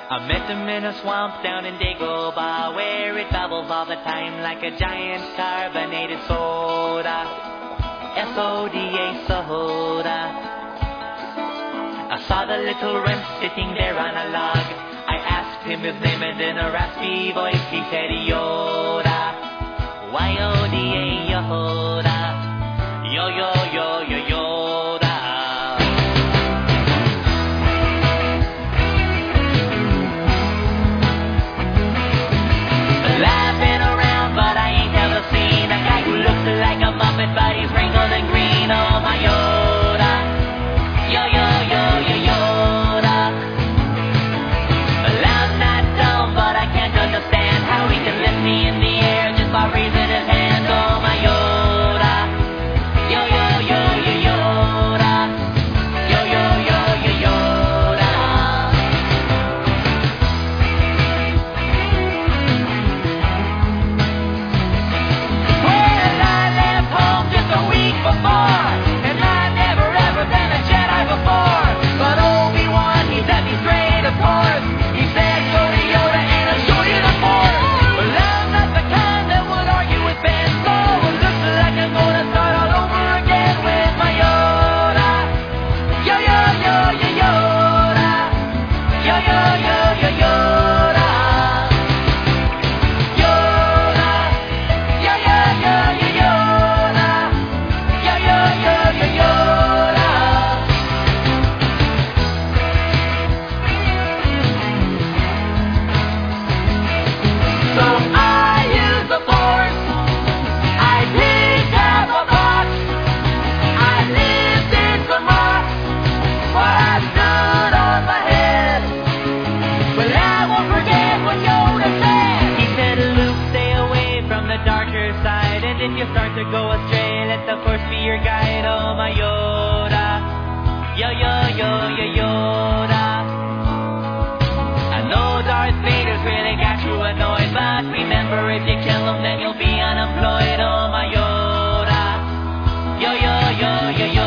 I met him in a swamp down in Dagobah, where it bubbles all the time like a giant carbonated soda. S-O-D-A, soda. I saw the little wren sitting there on a log. I asked him his name, and in a raspy voice he said Yoda. Y-O-D-A, Yoda. Yo-yo-yo-yo-yo. Like a Muppet, but he's wrinkled and green. Oh, my Yoda. Yoda. Well, I'm not dumb, but I can't understand how he can lift me in the air just by raising his hand. Oh, my Yoda. Yoda. Yoda. And I've never ever been a Jedi before. But Obi-Wan, he set me straight, of course. He said, go to Yoda and I'll show you the Force. Well, I'm not the kind that would argue with Ben, so it looks like I'm gonna start all over again with my Yoda. Yoda. Yoda. If you start to go astray, let the Force be your guide. Oh, my Yoda. Yoda. I know Darth Vader's really got you annoyed, but remember, if you kill him, then you'll be unemployed. Oh, my Yoda. Yo.